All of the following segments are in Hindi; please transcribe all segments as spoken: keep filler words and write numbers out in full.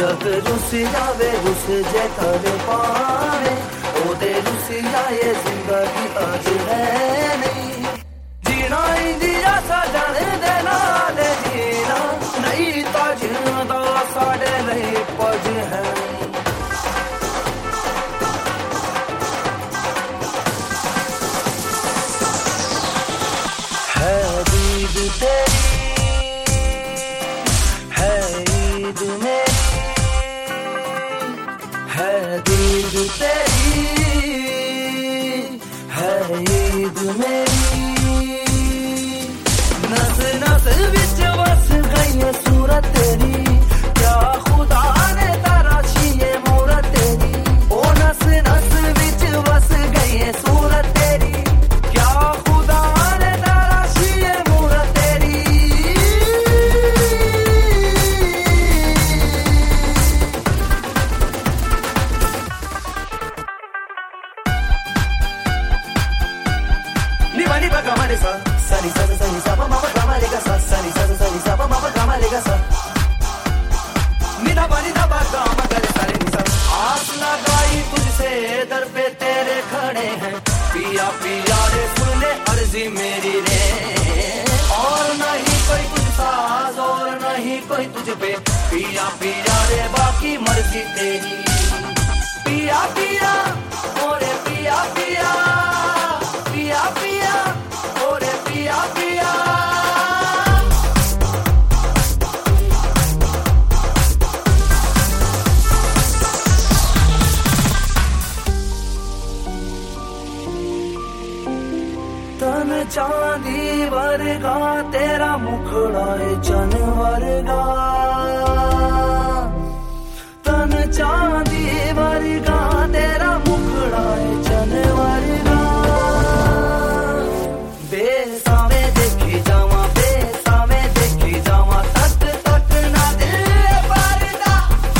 जग रुस जावे रुस जे कर पावे ओदे रुस जाए जिंदगी अज है नहीं जीना इंदिया सजन दे नाल जीना नहीं तो जिंदा साडे लई पज है है दीद तेरी है ईद मेरी है दीद तेरी है ईद मेरी नस नस विच वस गई सूरत तेरी क्या खुदा ने तराशी ये मूरत तेरी ओ नस नस विच वस गई सूरत तेरी क्या खुदा ने तराशी ये मूरत तेरी Ni bani ba kama de sa sa ni sa sa ni sa pa ma pa kama le ga sa sa ni sa sa ni sa pa ma pa kama le ga sa ni da bani da ba kama ga sa ni sa आस लगाई तुझसे दर पे तेरे खड़े हैं पिया पिया रे सुन ले अर्जी मेरी रे और नहीं कोई तुझ साज और नहीं कोई तुझ पे पिया पिया रे बाकी मर्जी तेरी पिया पिया ओरे पिया पिया पिया पिया ओरे पिया पिया तन चांदी वर्गा तेरा मुखड़ा है चन वर्गा तन चांदी वर्गा तेरा मुखड़ा है चन वर्गा बेसावे देखी जावा बेसावे देखी जावा तक तक ना दिल परदा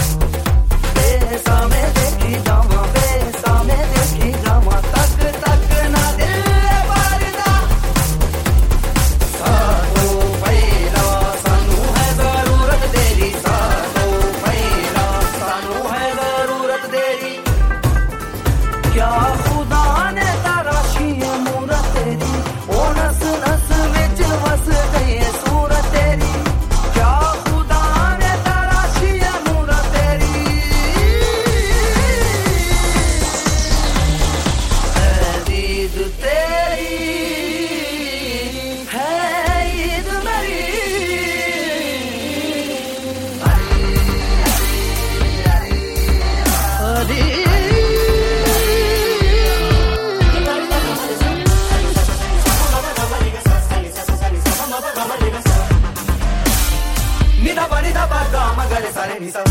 बेसावे देखी जावा बेसावे देखी जावा तक तक ना दिल परदा साधो पैरा सानू है जरूरत तेरी साधो पैरा सानू है जरूरत तेरी क्या खुदा ने तराशी है मूरत तेरी ओ नस नस विच वस गई सूरत तेरी क्या खुदा ने तराशी है मूरत तेरी है दीद तेरी है ईद मेरी हरी ni da ba ni da ba ga ma ga le sa re ni sa